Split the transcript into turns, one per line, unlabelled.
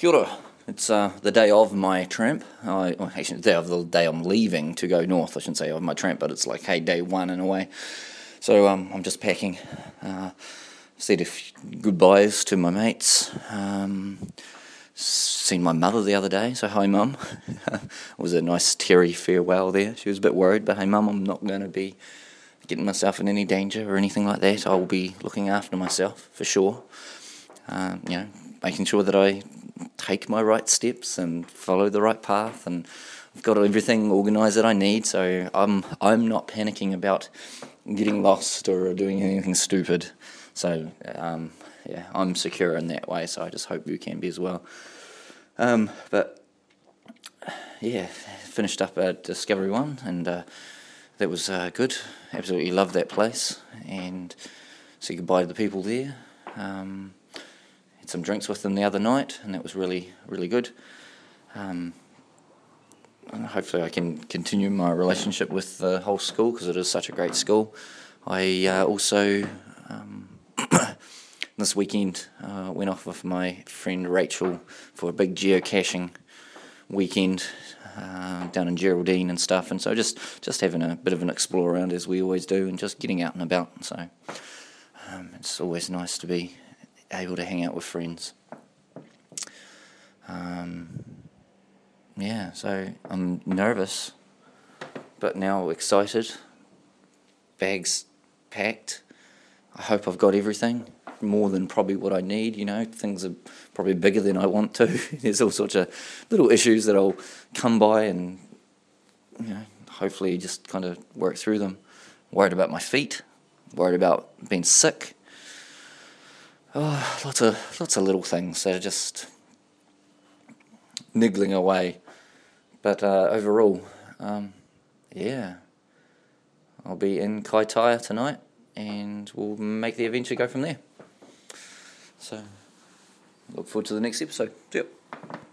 Kia ora. It's the day of my tramp. Actually, the day I'm leaving to go north. I shouldn't say of my tramp, but it's like, hey, day one in a way. So I'm just packing. Said goodbyes to my mates. Seen my mother the other day, so hi mum. It was a nice teary farewell there. She was a bit worried, but hey mum, I'm not going to be getting myself in any danger or anything like that. I will be looking after myself for sure. Making sure that I take my right steps and follow the right path, and I've got everything organised that I need. So I'm not panicking about getting lost or doing anything stupid. So I'm secure in that way. So I just hope you can be as well. Finished up at Discovery One, and that was good. Absolutely loved that place, and said goodbye to the people there. Had some drinks with them the other night, and that was really, really good. And hopefully I can continue my relationship with the whole school, because it is such a great school. I also, this weekend, went off with my friend Rachel for a big geocaching weekend down in Geraldine and stuff, and so just having a bit of an explore around as we always do, and just getting out and about. So it's always nice to be able to hang out with friends. So I'm nervous, but now excited. Bags packed. I hope I've got everything, more than probably what I need. Things are probably bigger than I want to. There's all sorts of little issues that I'll come by, and hopefully just kind of work through them. Worried about my feet, worried about being sick. Lots of little things that are just niggling away. But overall, I'll be in Kaitaia tonight, and we'll make the adventure go from there. So, look forward to the next episode. See ya.